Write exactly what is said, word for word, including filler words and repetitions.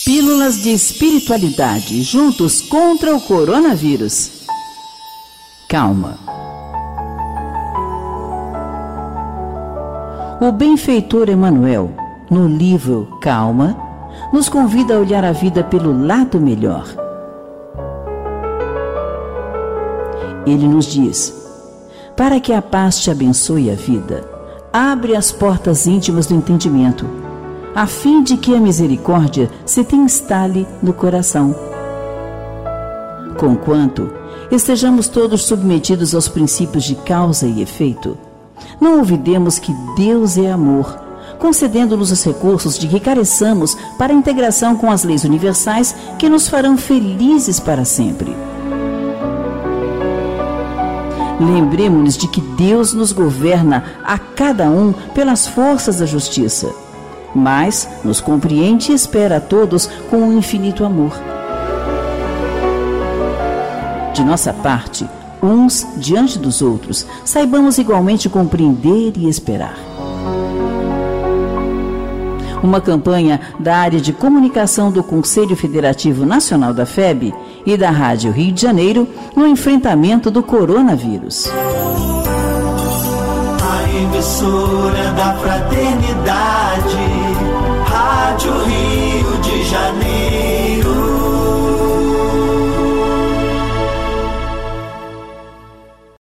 Pílulas de espiritualidade, juntos contra o coronavírus. Calma. O benfeitor Emmanuel, no livro Calma, nos convida a olhar a vida pelo lado melhor. Ele nos diz: para que a paz te abençoe a vida, abre as portas íntimas do entendimento, a fim de que a misericórdia se te instale no coração. Conquanto estejamos todos submetidos aos princípios de causa e efeito, não olvidemos que Deus é amor, concedendo-nos os recursos de que careçamos para a integração com as leis universais que nos farão felizes para sempre. Lembremos-nos de que Deus nos governa a cada um pelas forças da justiça, mas nos compreende e espera a todos com um infinito amor. De nossa parte, uns diante dos outros, saibamos igualmente compreender e esperar. Uma campanha da área de comunicação do Conselho Federativo Nacional da F E B e da Rádio Rio de Janeiro no enfrentamento do coronavírus. A emissora da fraternidade.